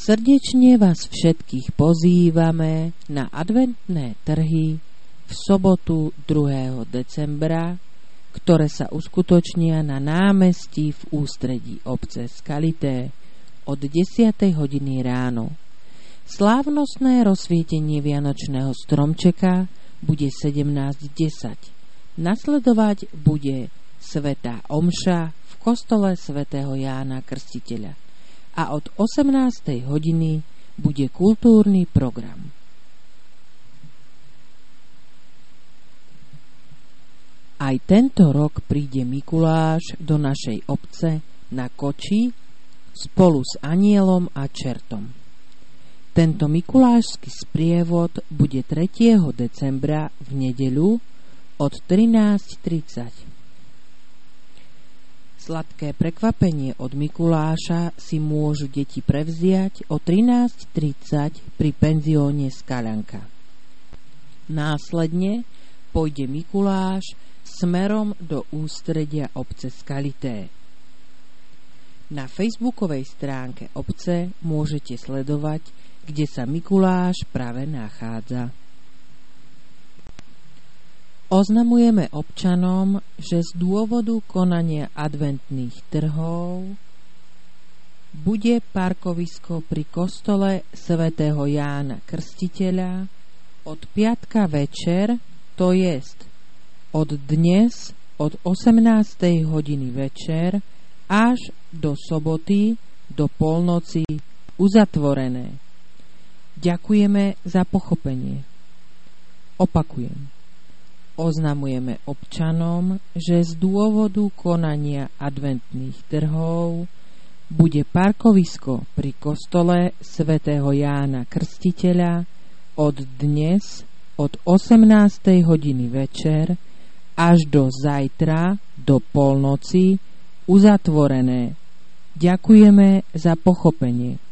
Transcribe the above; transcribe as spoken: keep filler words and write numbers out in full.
Srdečne vás všetkých pozývame na adventné trhy v sobotu druhého decembra, ktoré sa uskutočnia na námestí v ústredí obce Skalité od desiatej hodiny ráno. Slávnostné rozsvietenie vianočného stromčeka bude sedemnásť desať. Nasledovať bude svätá omša v kostole svätého Jána Krstiteľa a od osemnástej hodiny bude kultúrny program. Aj tento rok príde Mikuláš do našej obce na koči spolu s anielom a čertom. Tento mikulášsky sprievod bude tretieho decembra v nedeľu od trinásť tridsať. Sladké prekvapenie od Mikuláša si môžu deti prevziať o trinásť tridsať pri penzióne Skaľanka. Následne pôjde Mikuláš smerom do ústredia obce Skalité. Na facebookovej stránke obce môžete sledovať, kde sa Mikuláš práve nachádza. Oznamujeme občanom, že z dôvodu konania adventných trhov bude parkovisko pri kostole svätého Jána Krstiteľa od piatka večer, to jest od dnes od osemnástej hodiny večer až do soboty do polnoci uzatvorené. Ďakujeme za pochopenie. Opakujem. Oznamujeme občanom, že z dôvodu konania adventných trhov bude parkovisko pri kostole svätého Jána Krstiteľa od dnes od osemnástej hodiny večer až do zajtra do polnoci uzatvorené. Ďakujeme za pochopenie.